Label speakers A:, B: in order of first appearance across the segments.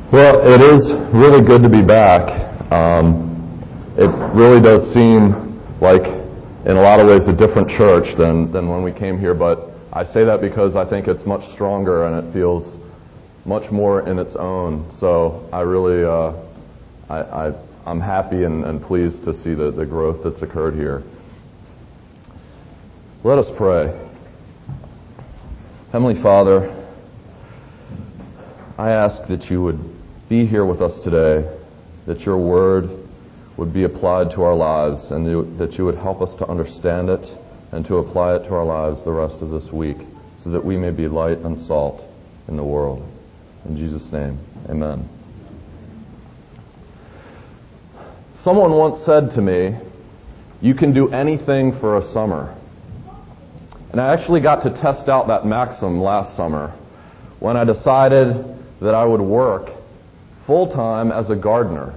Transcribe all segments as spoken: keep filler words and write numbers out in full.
A: Well, it is really good to be back. Um, it really does seem like, in a lot of ways, a different church than, than when we came here, but I say that because I think it's much stronger and it feels much more in its own. So I really, uh, I, I, I'm happy and, and pleased to see the, the growth that's occurred here. Let us pray. Heavenly Father, I ask that you would be here with us today, that your word would be applied to our lives, and that you would help us to understand it and to apply it to our lives the rest of this week, so that we may be light and salt in the world. In Jesus' name, amen. Someone once said to me, "You can do anything for a summer." And I actually got to test out that maxim last summer when I decided that I would work full-time as a gardener.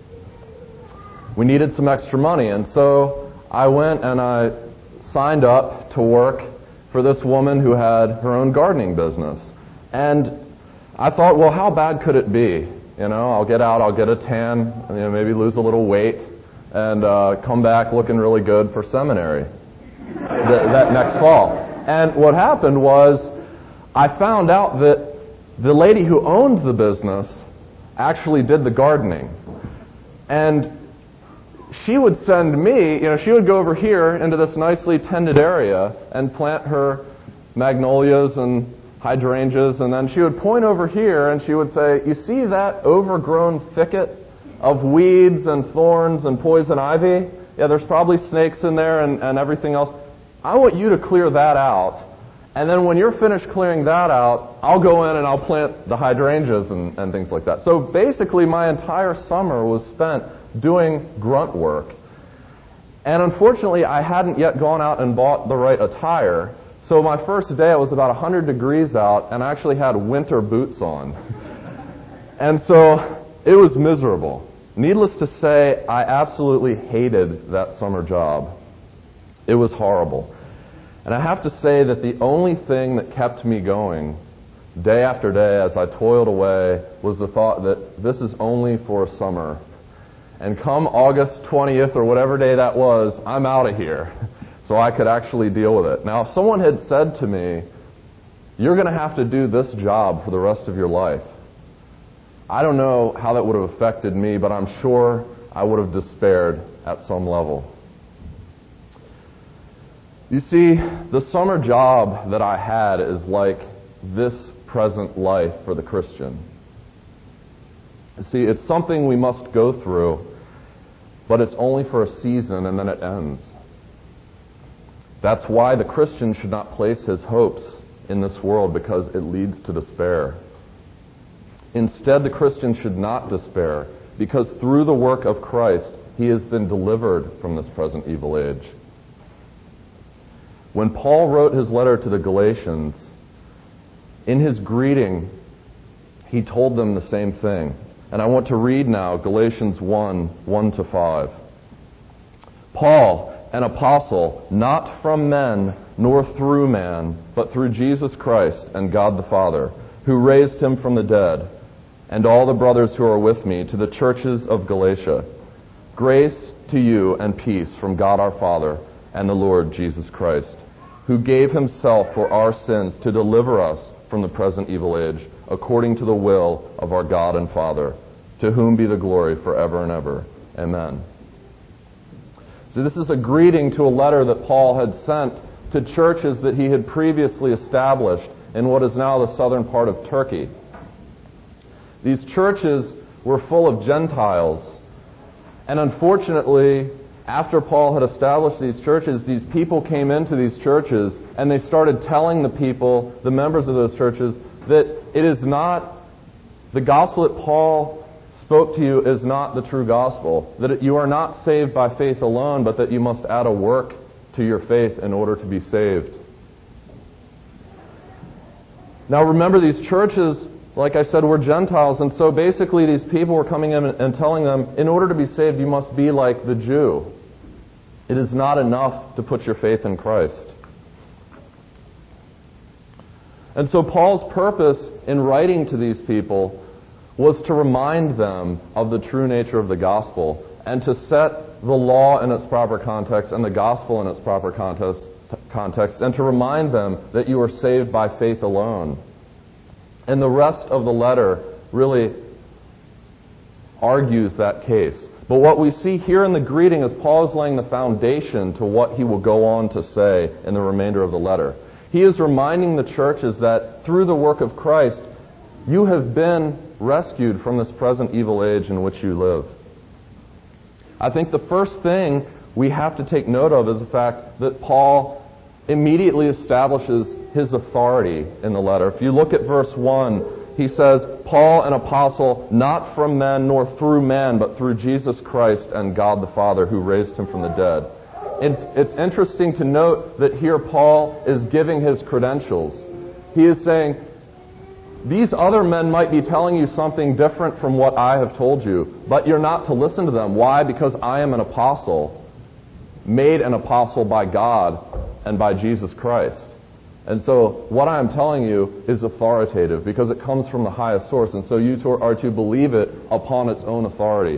A: We needed some extra money, and so I went and I signed up to work for this woman who had her own gardening business. And I thought, well, how bad could it be? You know, I'll get out, I'll get a tan, you know, maybe lose a little weight, and uh, come back looking really good for seminary th- that next fall. And what happened was I found out that the lady who owned the business actually did the gardening. And she would send me, you know, she would go over here into this nicely tended area and plant her magnolias and hydrangeas, and then she would point over here and she would say, "You see that overgrown thicket of weeds and thorns and poison ivy? Yeah, there's probably snakes in there and, and everything else. I want you to clear that out. And then when you're finished clearing that out, I'll go in and I'll plant the hydrangeas and, and things like that." So basically my entire summer was spent doing grunt work. And unfortunately, I hadn't yet gone out and bought the right attire. So my first day, it was about one hundred degrees out, and I actually had winter boots on. And so it was miserable. Needless to say, I absolutely hated that summer job. It was horrible. And I have to say that the only thing that kept me going day after day as I toiled away was the thought that this is only for a summer. And come August twentieth or whatever day that was, I'm out of here. So I could actually deal with it. Now, if someone had said to me, "You're going to have to do this job for the rest of your life," I don't know how that would have affected me, but I'm sure I would have despaired at some level. You see, the summer job that I had is like this present life for the Christian. You see, it's something we must go through, but it's only for a season and then it ends. That's why the Christian should not place his hopes in this world, because it leads to despair. Instead, the Christian should not despair, because through the work of Christ, he has been delivered from this present evil age. When Paul wrote his letter to the Galatians, in his greeting, he told them the same thing. And I want to read now Galatians one, one to five. "Paul, an apostle, not from men, nor through man, but through Jesus Christ and God the Father, who raised him from the dead, and all the brothers who are with me, to the churches of Galatia. Grace to you and peace from God our Father and the Lord Jesus Christ, who gave himself for our sins to deliver us from the present evil age, according to the will of our God and Father, to whom be the glory forever and ever. Amen." So this is a greeting to a letter that Paul had sent to churches that he had previously established in what is now the southern part of Turkey. These churches were full of Gentiles, and unfortunately, after Paul had established these churches, these people came into these churches and they started telling the people, the members of those churches, that it is not, the gospel that Paul spoke to you is not the true gospel, that you are not saved by faith alone, but that you must add a work to your faith in order to be saved. Now remember, these churches, like I said, were Gentiles, and so basically these people were coming in and telling them, in order to be saved, you must be like the Jew. It is not enough to put your faith in Christ. And so Paul's purpose in writing to these people was to remind them of the true nature of the gospel and to set the law in its proper context and the gospel in its proper context, context and to remind them that you are saved by faith alone. And the rest of the letter really argues that case. But what we see here in the greeting is Paul is laying the foundation to what he will go on to say in the remainder of the letter. He is reminding the churches that through the work of Christ, you have been rescued from this present evil age in which you live. I think the first thing we have to take note of is the fact that Paul immediately establishes his authority in the letter. If you look at verse one, he says, Paul, an apostle, not from men nor through man, but through Jesus Christ and God the Father who raised him from the dead. It's, it's interesting to note that here Paul is giving his credentials. He is saying, these other men might be telling you something different from what I have told you, but you're not to listen to them. Why? Because I am an apostle, made an apostle by God and by Jesus Christ. And so what I am telling you is authoritative because it comes from the highest source, and so you are to believe it upon its own authority.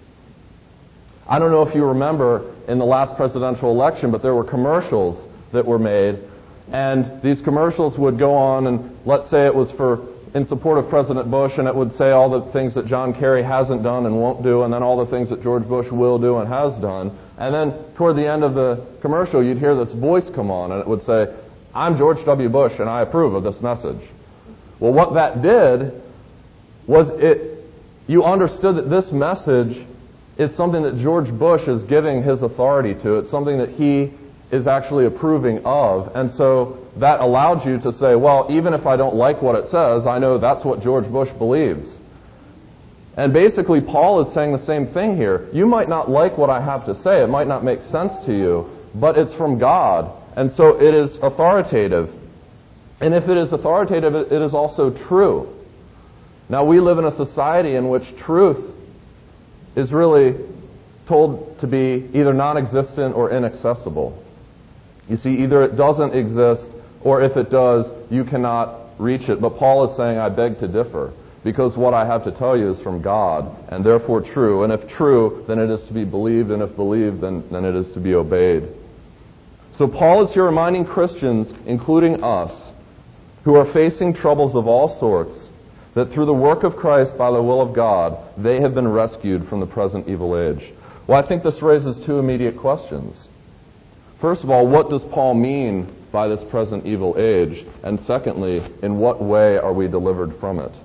A: I don't know if you remember in the last presidential election, but there were commercials that were made, and these commercials would go on, and let's say it was for in support of President Bush, and it would say all the things that John Kerry hasn't done and won't do, and then all the things that George Bush will do and has done. And then toward the end of the commercial, you'd hear this voice come on, and it would say, I'm George W. Bush, and I approve of this message. Well, what that did was it, you understood that this message is something that George Bush is giving his authority to. It's something that he is actually approving of. And so that allowed you to say, well, even if I don't like what it says, I know that's what George Bush believes. And basically, Paul is saying the same thing here. You might not like what I have to say. It might not make sense to you, but it's from God. And so it is authoritative. And if it is authoritative, it is also true. Now, we live in a society in which truth is really told to be either non-existent or inaccessible. You see, either it doesn't exist, or if it does, you cannot reach it. But Paul is saying, I beg to differ, because what I have to tell you is from God, and therefore true. And if true, then it is to be believed, and if believed, then, then it is to be obeyed. So Paul is here reminding Christians, including us, who are facing troubles of all sorts, that through the work of Christ by the will of God, they have been rescued from the present evil age. Well, I think this raises two immediate questions. First of all, what does Paul mean by this present evil age? And secondly, in what way are we delivered from it?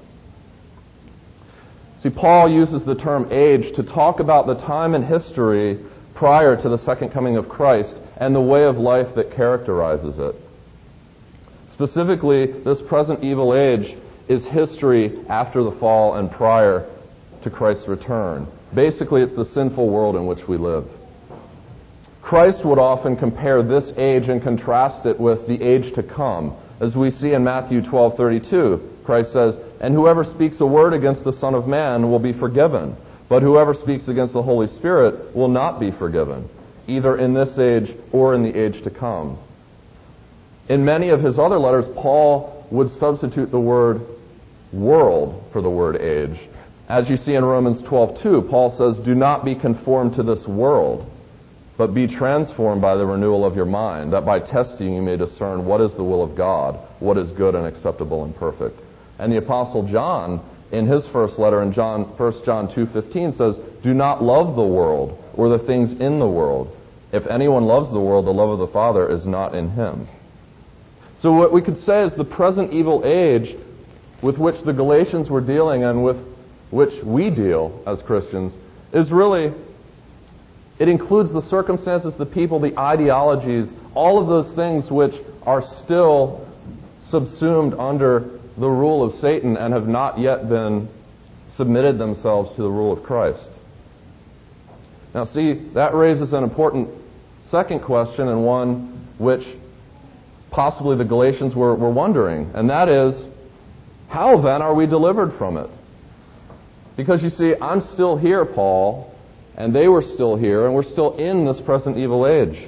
A: See, Paul uses the term age to talk about the time in history prior to the second coming of Christ and the way of life that characterizes it. Specifically, this present evil age is history after the fall and prior to Christ's return. Basically, it's the sinful world in which we live. Christ would often compare this age and contrast it with the age to come. As we see in Matthew twelve thirty-two, Christ says, and whoever speaks a word against the Son of Man will be forgiven, but whoever speaks against the Holy Spirit will not be forgiven, either in this age or in the age to come. In many of his other letters, Paul would substitute the word world for the word age. As you see in Romans twelve two, Paul says, do not be conformed to this world, but be transformed by the renewal of your mind, that by testing you may discern what is the will of God, what is good and acceptable and perfect. And the Apostle John, in his first letter in John, First John two fifteen, says, do not love the world or the things in the world. If anyone loves the world, the love of the Father is not in him. So what we could say is the present evil age with which the Galatians were dealing and with which we deal as Christians is really, it includes the circumstances, the people, the ideologies, all of those things which are still subsumed under the rule of Satan and have not yet been submitted themselves to the rule of Christ. Now see, that raises an important second question, and one which possibly the Galatians were, were wondering, and that is, how then are we delivered from it? Because you see, I'm still here, Paul, and they were still here, and we're still in this present evil age.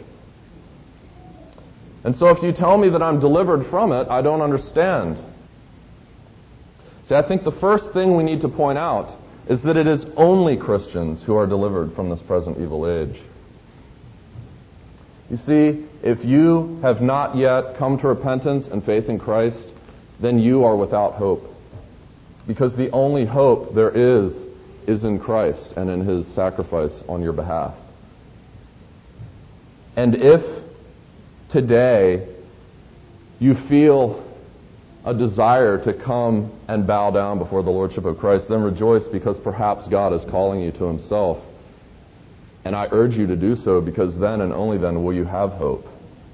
A: And so if you tell me that I'm delivered from it, I don't understand. See, I think the first thing we need to point out is that it is only Christians who are delivered from this present evil age. You see, if you have not yet come to repentance and faith in Christ, then you are without hope. Because the only hope there is, is in Christ and in His sacrifice on your behalf. And if today you feel a desire to come and bow down before the Lordship of Christ, then rejoice, because perhaps God is calling you to Himself. And I urge you to do so, because then and only then will you have hope.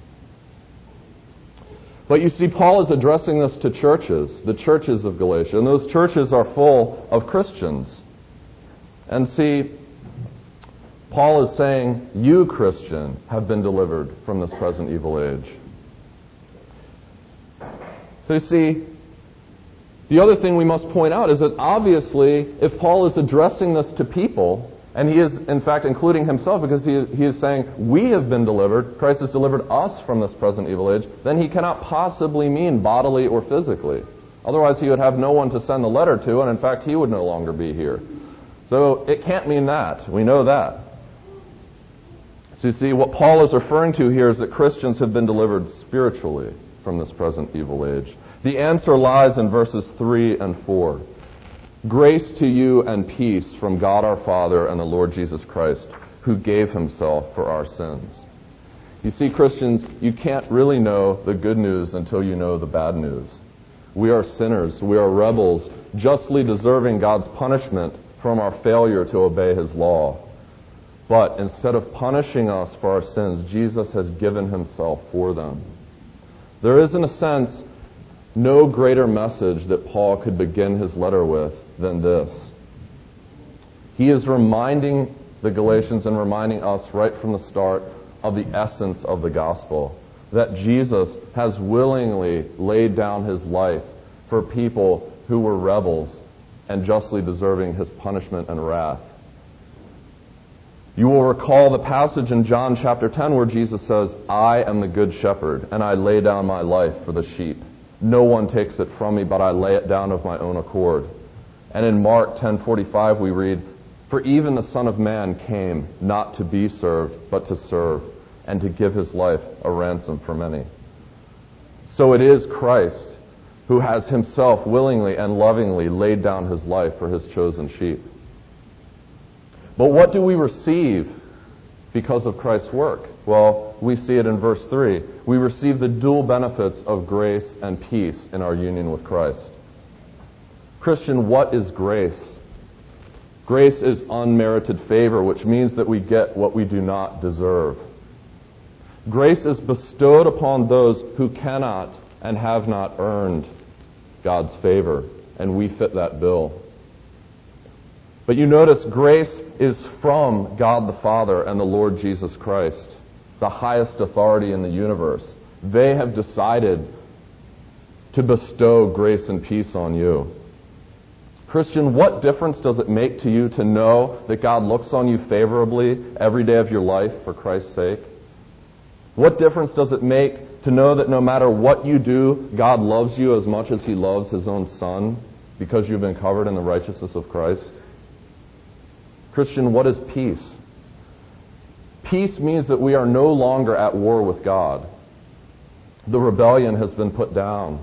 A: But you see, Paul is addressing this to churches, the churches of Galatia, and those churches are full of Christians. And see, Paul is saying, you, Christian, have been delivered from this present evil age. So you see, the other thing we must point out is that obviously, if Paul is addressing this to people, and he is, in fact, including himself, because he, he is saying, we have been delivered, Christ has delivered us from this present evil age, then he cannot possibly mean bodily or physically. Otherwise, he would have no one to send the letter to, and in fact, he would no longer be here. So it can't mean that. We know that. So you see, what Paul is referring to here is that Christians have been delivered spiritually from this present evil age. The answer lies in verses three and four. Grace to you and peace from God our Father and the Lord Jesus Christ, who gave Himself for our sins. You see, Christians, you can't really know the good news until you know the bad news. We are sinners. We are rebels, justly deserving God's punishment from our failure to obey His law. But instead of punishing us for our sins, Jesus has given Himself for them. There is, in a sense, no greater message that Paul could begin his letter with than this. He is reminding the Galatians and reminding us right from the start of the essence of the gospel, that Jesus has willingly laid down His life for people who were rebels and justly deserving His punishment and wrath. You will recall the passage in John chapter ten where Jesus says, I am the good shepherd, and I lay down my life for the sheep. No one takes it from me, but I lay it down of my own accord. And in Mark ten forty-five we read, for even the Son of Man came not to be served, but to serve, and to give His life a ransom for many. So it is Christ who has Himself willingly and lovingly laid down His life for His chosen sheep. But what do we receive because of Christ's work? Well, we see it in verse three. We receive the dual benefits of grace and peace in our union with Christ. Christian, what is grace? Grace is unmerited favor, which means that we get what we do not deserve. Grace is bestowed upon those who cannot and have not earned God's favor, and we fit that bill. But you notice grace is from God the Father and the Lord Jesus Christ, the highest authority in the universe. They have decided to bestow grace and peace on you. Christian, what difference does it make to you to know that God looks on you favorably every day of your life for Christ's sake? What difference does it make to know that no matter what you do, God loves you as much as He loves His own Son because you've been covered in the righteousness of Christ? Christian, what is peace? Peace means that we are no longer at war with God. The rebellion has been put down.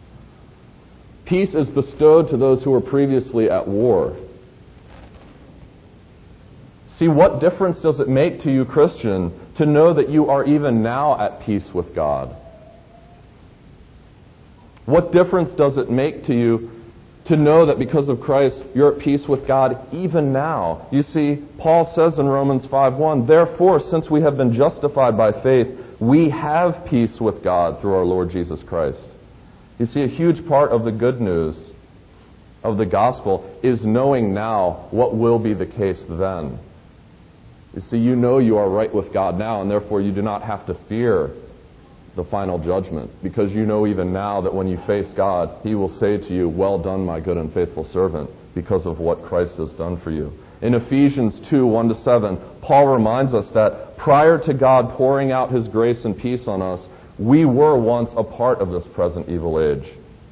A: Peace is bestowed to those who were previously at war. See, what difference does it make to you, Christian, to know that you are even now at peace with God? What difference does it make to you to know that because of Christ, you're at peace with God even now? You see, Paul says in Romans five one, therefore, since we have been justified by faith, we have peace with God through our Lord Jesus Christ. You see, a huge part of the good news of the gospel is knowing now what will be the case then. You see, you know you are right with God now, and therefore you do not have to fear the final judgment, because you know even now that when you face God, He will say to you, well done, my good and faithful servant, because of what Christ has done for you. In Ephesians two, one to seven, Paul reminds us that prior to God pouring out His grace and peace on us, we were once a part of this present evil age.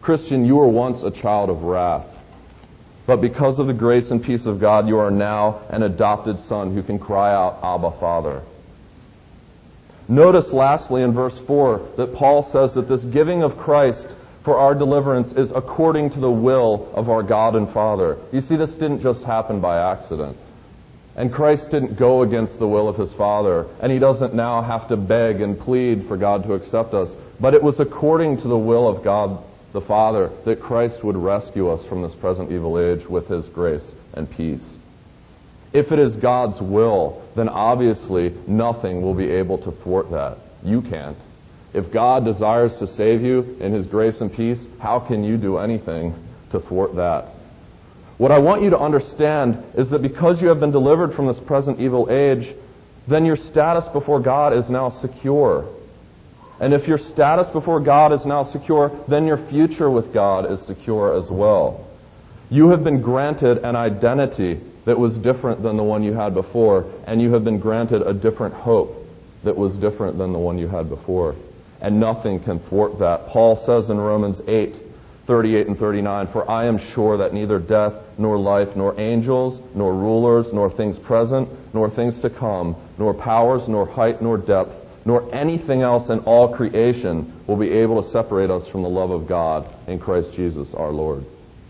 A: Christian, you were once a child of wrath. But because of the grace and peace of God, you are now an adopted son who can cry out, Abba, Father. Notice lastly in verse four that Paul says that this giving of Christ for our deliverance is according to the will of our God and Father. You see, this didn't just happen by accident. And Christ didn't go against the will of His Father, and He doesn't now have to beg and plead for God to accept us. But it was according to the will of God the Father that Christ would rescue us from this present evil age with His grace and peace. If it is God's will, then obviously nothing will be able to thwart that. You can't. If God desires to save you in His grace and peace, how can you do anything to thwart that? What I want you to understand is that because you have been delivered from this present evil age, then your status before God is now secure. And if your status before God is now secure, then your future with God is secure as well. You have been granted an identity that was different than the one you had before, and you have been granted a different hope that was different than the one you had before. And nothing can thwart that. Paul says in Romans eight, thirty-eight and thirty-nine, "For I am sure that neither death, nor life, nor angels, nor rulers, nor things present, nor things to come, nor powers, nor height, nor depth, nor anything else in all creation will be able to separate us from the love of God in Christ Jesus our Lord."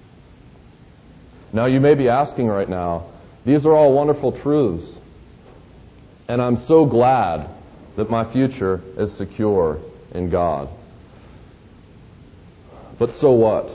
A: Now you may be asking right now, these are all wonderful truths, and I'm so glad that my future is secure in God. But so what?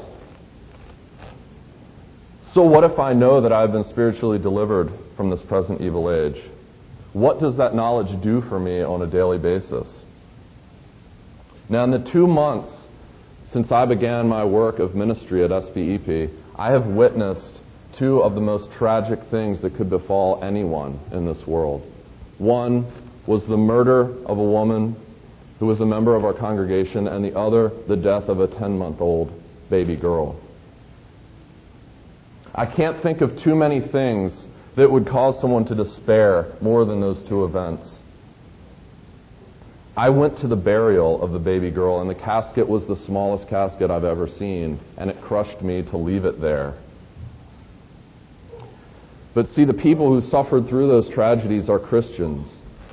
A: So what if I know that I've been spiritually delivered from this present evil age? What does that knowledge do for me on a daily basis? Now, in the two months since I began my work of ministry at S B E P, I have witnessed two of the most tragic things that could befall anyone in this world. One was the murder of a woman who was a member of our congregation, and the other, the death of a ten-month-old baby girl. I can't think of too many things that would cause someone to despair more than those two events. I went to the burial of the baby girl, and the casket was the smallest casket I've ever seen, and it crushed me to leave it there. But see, the people who suffered through those tragedies are Christians.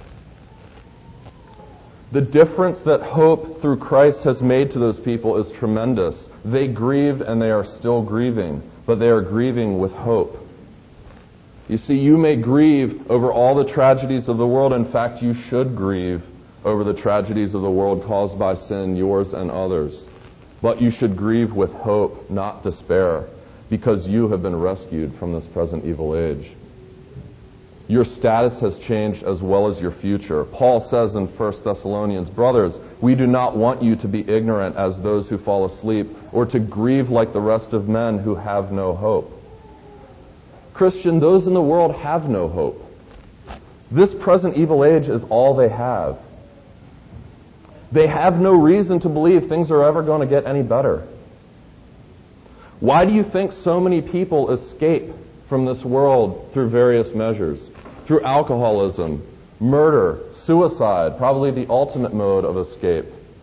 A: The difference that hope through Christ has made to those people is tremendous. They grieved and they are still grieving, but they are grieving with hope. You see, you may grieve over all the tragedies of the world. In fact, you should grieve over the tragedies of the world caused by sin, yours and others. But you should grieve with hope, not despair, because you have been rescued from this present evil age. Your status has changed as well as your future. Paul says in First Thessalonians, "Brothers, we do not want you to be ignorant as those who fall asleep, or to grieve like the rest of men who have no hope." Christian, those in the world have no hope. This present evil age is all they have. They have no reason to believe things are ever going to get any better. Why do you think so many people escape from this world through various measures? Through alcoholism, murder, suicide, probably the ultimate mode of escape.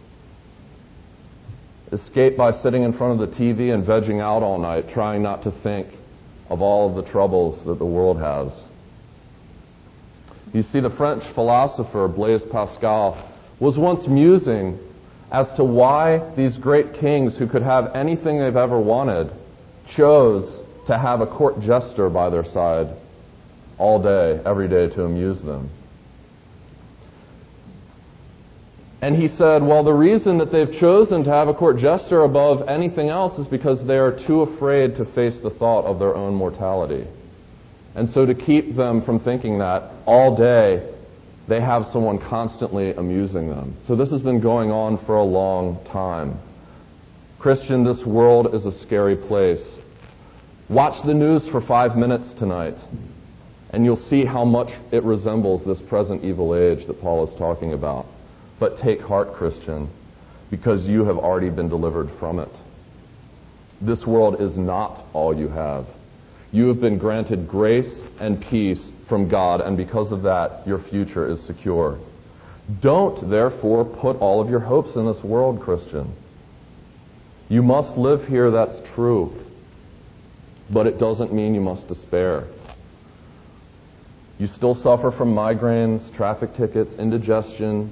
A: Escape by sitting in front of the T V and vegging out all night, trying not to think of all of the troubles that the world has. You see, the French philosopher Blaise Pascal was once musing as to why these great kings who could have anything they've ever wanted chose to have a court jester by their side all day, every day, to amuse them. And he said, well, the reason that they've chosen to have a court jester above anything else is because they are too afraid to face the thought of their own mortality. And so to keep them from thinking that all day, they have someone constantly amusing them. So this has been going on for a long time. Christian, this world is a scary place. Watch the news for five minutes tonight, and you'll see how much it resembles this present evil age that Paul is talking about. But take heart, Christian, because you have already been delivered from it. This world is not all you have. You have been granted grace and peace from God, and because of that, your future is secure. Don't, therefore, put all of your hopes in this world, Christian. You must live here, that's true. But it doesn't mean you must despair. You still suffer from migraines, traffic tickets, indigestion,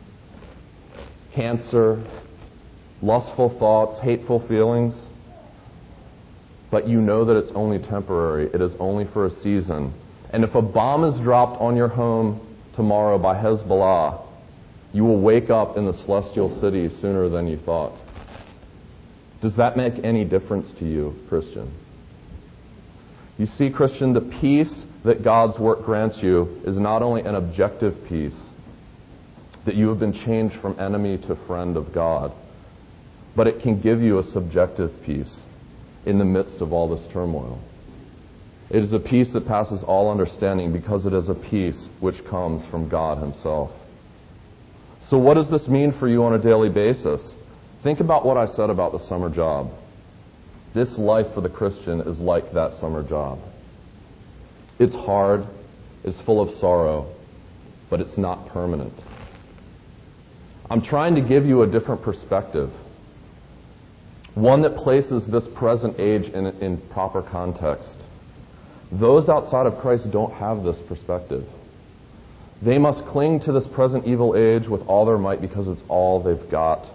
A: cancer, lustful thoughts, hateful feelings. But you know that it's only temporary. It is only for a season. And if a bomb is dropped on your home tomorrow by Hezbollah, you will wake up in the celestial city sooner than you thought. Does that make any difference to you, Christian? You see, Christian, the peace that God's work grants you is not only an objective peace, that you have been changed from enemy to friend of God, but it can give you a subjective peace in the midst of all this turmoil. It is a peace that passes all understanding because it is a peace which comes from God Himself. So what does this mean for you on a daily basis? Think about what I said about the summer job. This life for the Christian is like that summer job. It's hard, it's full of sorrow, but it's not permanent. I'm trying to give you a different perspective, one that places this present age in, in proper context. Those outside of Christ don't have this perspective. They must cling to this present evil age with all their might because it's all they've got.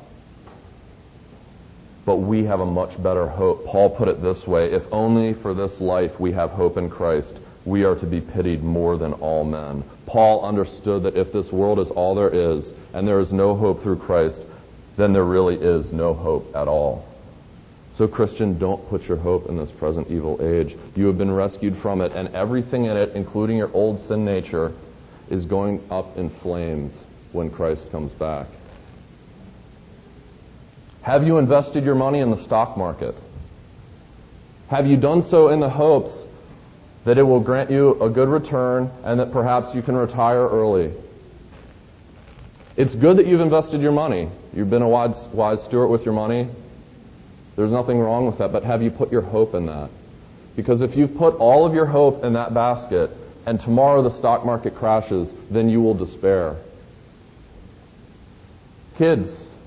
A: But we have a much better hope. Paul put it this way: if only for this life we have hope in Christ, we are to be pitied more than all men. Paul understood that if this world is all there is, and there is no hope through Christ, then there really is no hope at all. So, Christian, don't put your hope in this present evil age. You have been rescued from it, and everything in it, including your old sin nature, is going up in flames when Christ comes back. Have you invested your money in the stock market? Have you done so in the hopes that it will grant you a good return and that perhaps you can retire early? It's good that you've invested your money. You've been a wise, wise steward with your money. There's nothing wrong with that, but have you put your hope in that? Because if you've put all of your hope in that basket and tomorrow the stock market crashes, then you will despair. Kids,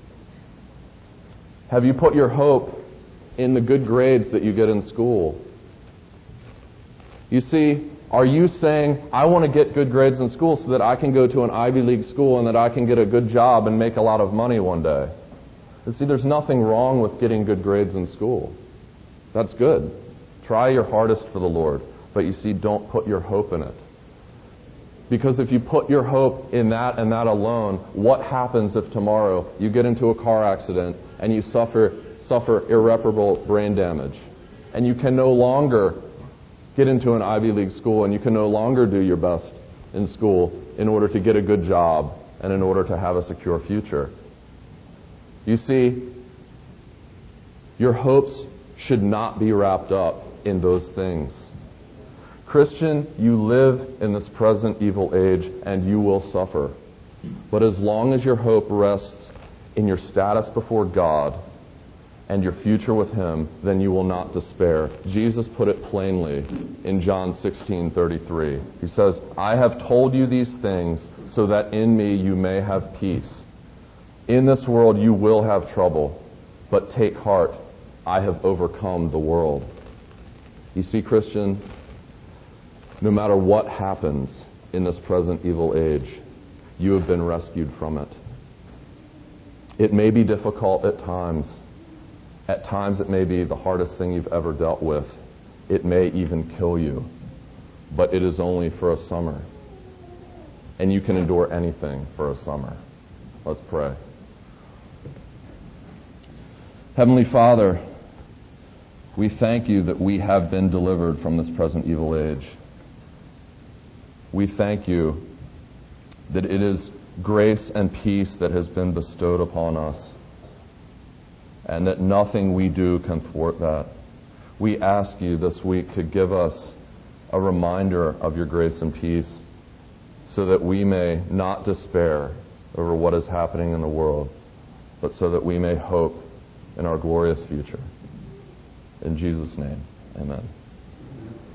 A: have you put your hope in the good grades that you get in school? You see, are you saying, I want to get good grades in school so that I can go to an Ivy League school and that I can get a good job and make a lot of money one day? You see, there's nothing wrong with getting good grades in school. That's good. Try your hardest for the Lord. But you see, don't put your hope in it. Because if you put your hope in that and that alone, what happens if tomorrow you get into a car accident and you suffer suffer irreparable brain damage, and you can no longer get into an Ivy League school, and you can no longer do your best in school in order to get a good job and in order to have a secure future? You see, your hopes should not be wrapped up in those things. Christian, you live in this present evil age and you will suffer. But as long as your hope rests in your status before God and your future with Him, then you will not despair. Jesus put it plainly in John sixteen thirty-three. He says, I have told you these things so that in me you may have peace. In this world you will have trouble, but take heart, I have overcome the world. You see, Christian, no matter what happens in this present evil age, you have been rescued from it. It may be difficult at times. At times it may be the hardest thing you've ever dealt with. It may even kill you. But it is only for a summer. And you can endure anything for a summer. Let's pray. Heavenly Father, we thank you that we have been delivered from this present evil age. We thank you that it is grace and peace that has been bestowed upon us, and that nothing we do can thwart that. We ask you this week to give us a reminder of your grace and peace so that we may not despair over what is happening in the world, but so that we may hope in our glorious future. In Jesus' name, amen.